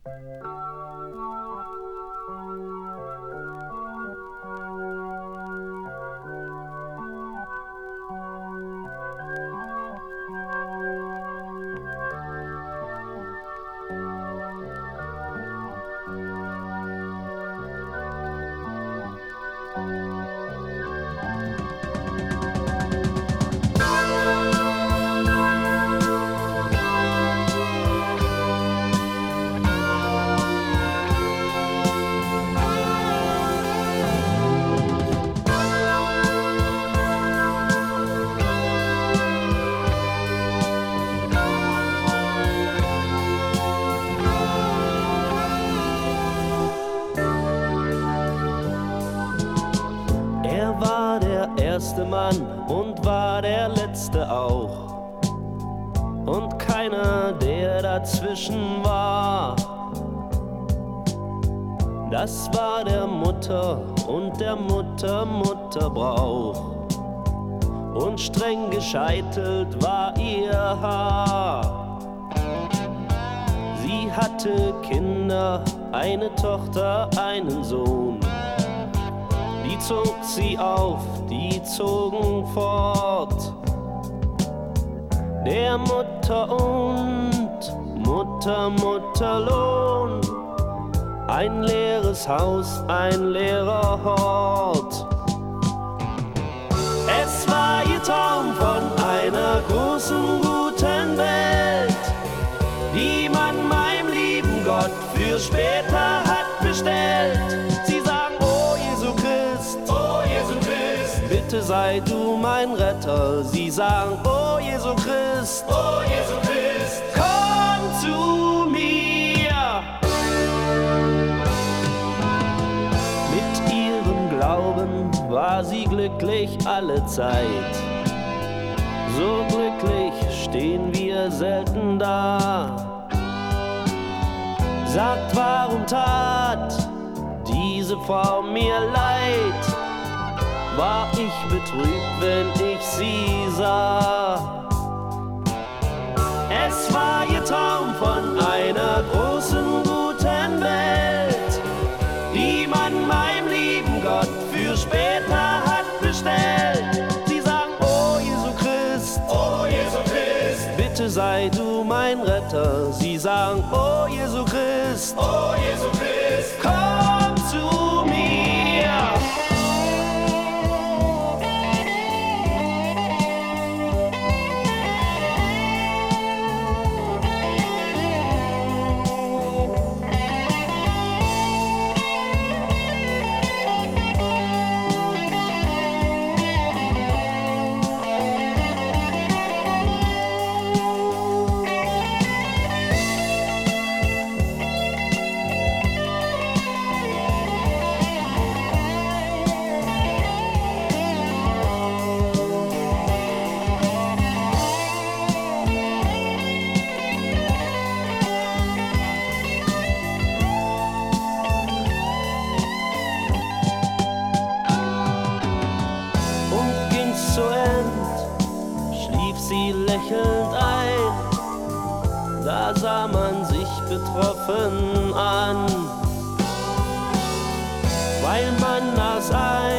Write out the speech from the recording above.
Er war der erste Mann und war der letzte auch. Und keiner, der dazwischen war. Das war der Mutter und der Mutterbrauch. Und streng gescheitelt war ihr Haar. Sie hatte Kinder, eine Tochter, einen Sohn. Die zog sie auf, die zogen fort. Der Mutter und Mutterlohn. Ein leeres Haus, ein leerer Hort. Es war ihr Traum von einer großen, guten Welt, die man meinem lieben Gott für später hat bestellt. Sie sagen, oh Jesu Christ, bitte sei du mein Retter. Sie sagen, oh Jesu Christ, komm zu mir. Mit ihrem Glauben war sie glücklich alle Zeit. So glücklich stehen wir selten da. Sagt, warum tat diese Frau mir leid? War ich betrübt, wenn ich sie sah? Es war ihr Traum von einer großen, guten Welt, die man meinem lieben Gott für später hat bestellt. Sie sagen, oh Jesu Christ, bitte sei du mein Retter. Sie sagen, oh Jesu Christ, komm zu mir. Schlief sie lächelnd ein, da sah man sich betroffen an, weil man las ein